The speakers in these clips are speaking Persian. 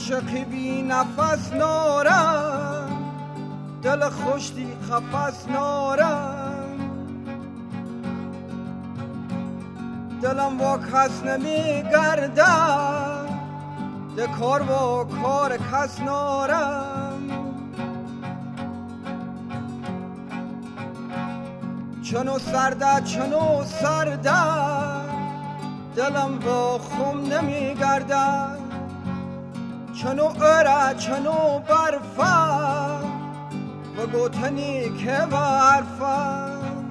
عاشقی بی نفس نارم، دل خوشتی قفس نارم، دلم با کس نمی گردم، ده کار با کار کس نارم. چنو سرده دلم با خم نمی گردم، چنو اره چنو برفه و گوتنی که برفه.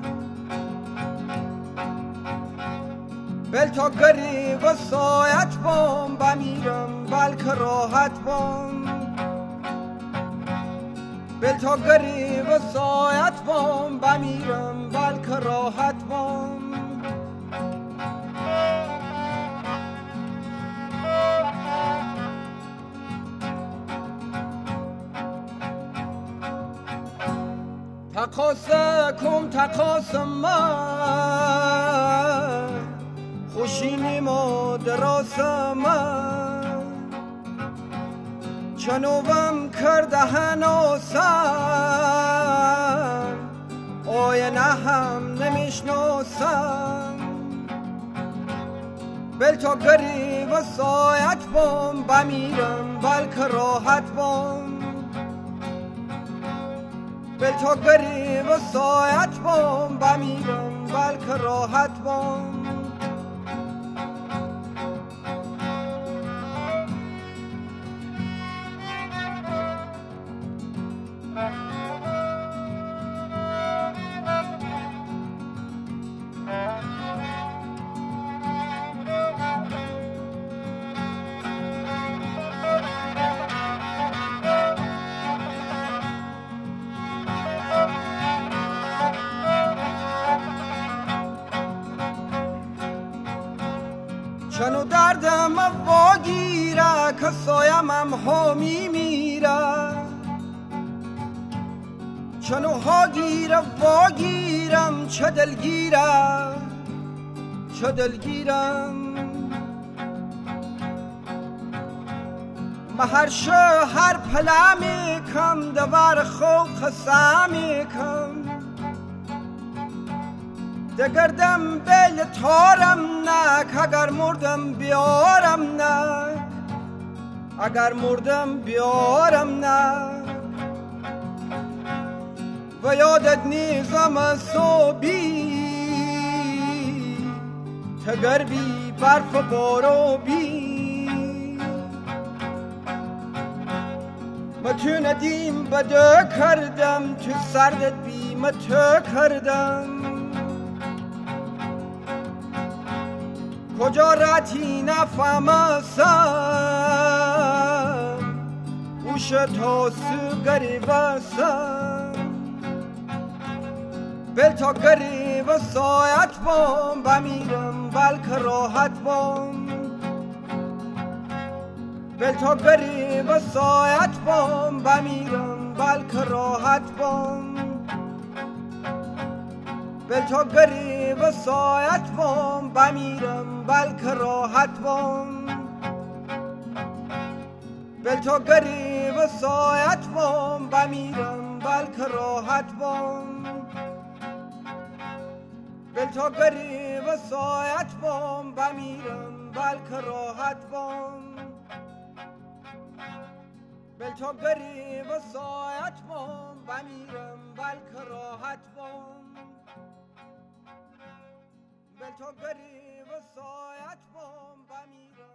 بل تا گریب سایت بام بمیرم بلکه راحت بام، بل تا گریب سایت بام بمیرم بلکه راحت بام. تقاسم من خوشینیم و دراسم من، چنوم کرده هنوسم آینه هم نمیشناسم. بل تا گریب سایت بام بمیرم بلکه راحت بام، بل تا گریب سایت بام بمیرم بلکه راحت بام. چنو دردم واگیره که سایم ها میمیره، چنو هاگیره واگیرم چه دلگیرم. مهرشه هر پلمی کم دور خوب خسامی کم، دگردم بیل تارم نک اگر مردم بیارم نک، اگر مردم بیارم نک. و یادت نیزم صبحی تگر بی برف بارو بی، متو ندیم بده کردم تو سردت بی متو کردم. کجا رتی نفهمسم اوش تاسو گریبسم، بل تا گریب سایت بام بمیرم بلکه راحت بام، بل تا گریب سایت بام بمیرم بلکه راحت بام، بل تا گریب سایت بام بمیرم بلکه راحت بام، بل تا گریب سایت بام بمیرم بلکه راحت بام، بل تا گریب سایت بام بمیرم بلکه راحت بام، بل تا گریب سایت بام بمیرم بلکه راحت بام، بل تا گریب سایت بام بمیرم.